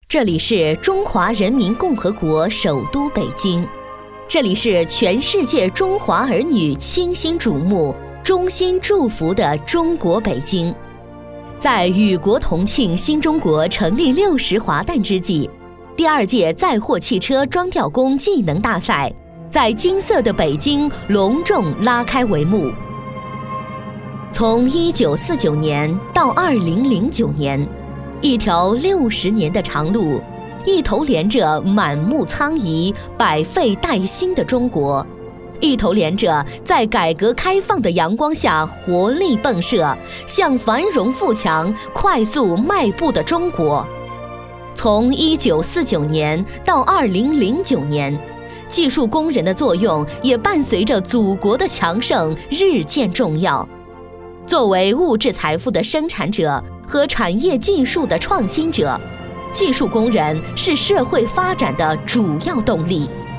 这里是中华人民共和国首都北京，这里是全世界中华儿女倾心瞩目、衷心祝福的中国北京。在与国同庆新中国成立60华诞之际，第2届载货汽车装吊工技能大赛在金色的北京隆重拉开帷幕。从1949年到2009年，一条60年的长路，一头连着满目苍夷、百废待兴的中国，一头连着在改革开放的阳光下活力迸射、向繁荣富强快速迈步的中国。从1949年到2009年，技术工人的作用也伴随着祖国的强盛日渐重要。作为物质财富的生产者和产业技术的创新者，技术工人是社会发展的主要动力。